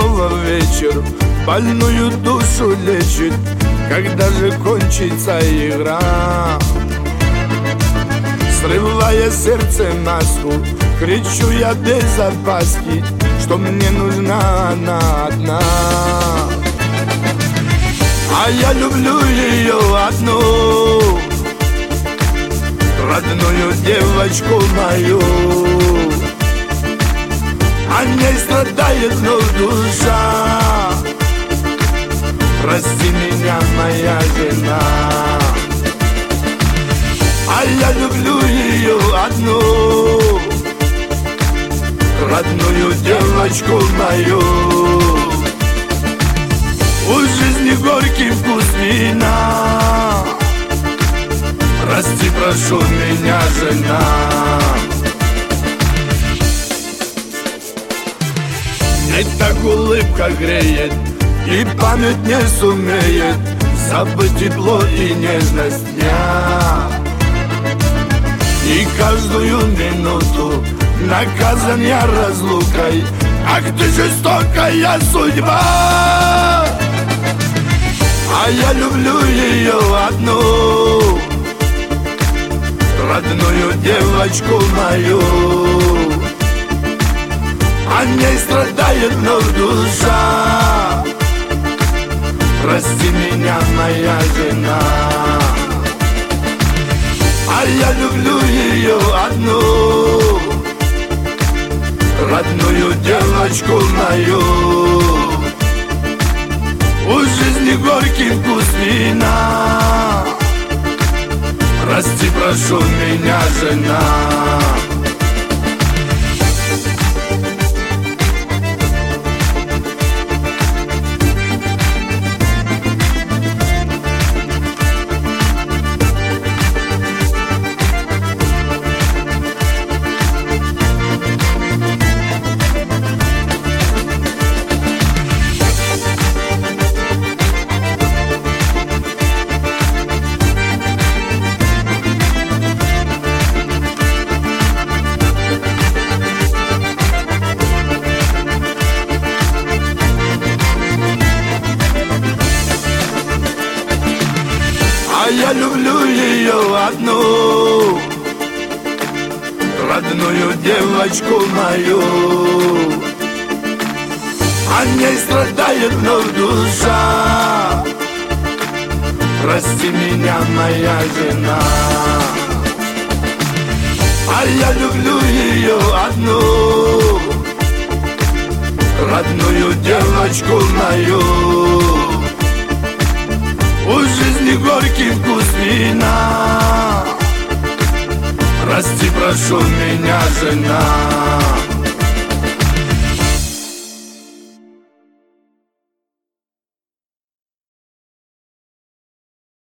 снова вечер больную душу лечит. Когда же кончится игра? Срывая сердце маску, кричу я без опаски, что мне нужна она одна. А я люблю ее одну, родную девочку мою. О ней страдает вновь душа. Прости меня, моя жена. А я люблю ее одну, родную девочку мою. У жизни горький вкус вина. Прости, прошу меня, жена. Ведь так улыбка греет, и память не сумеет забыть тепло и нежность дня. И каждую минуту наказан я разлукой. Ах ты жестокая судьба! А я люблю ее одну, родную девочку мою. О ней страдает вновь душа. Прости меня, моя жена. А я люблю ее одну, родную девочку мою. У жизни горький вкус вина. Прости, прошу меня, жена. А я люблю ее одну, родную девочку мою. О ней страдает вновь душа. Прости меня, моя жена. А я люблю ее одну, родную девочку мою. У жизни горький вкус вина. Прости, прошу меня, жена.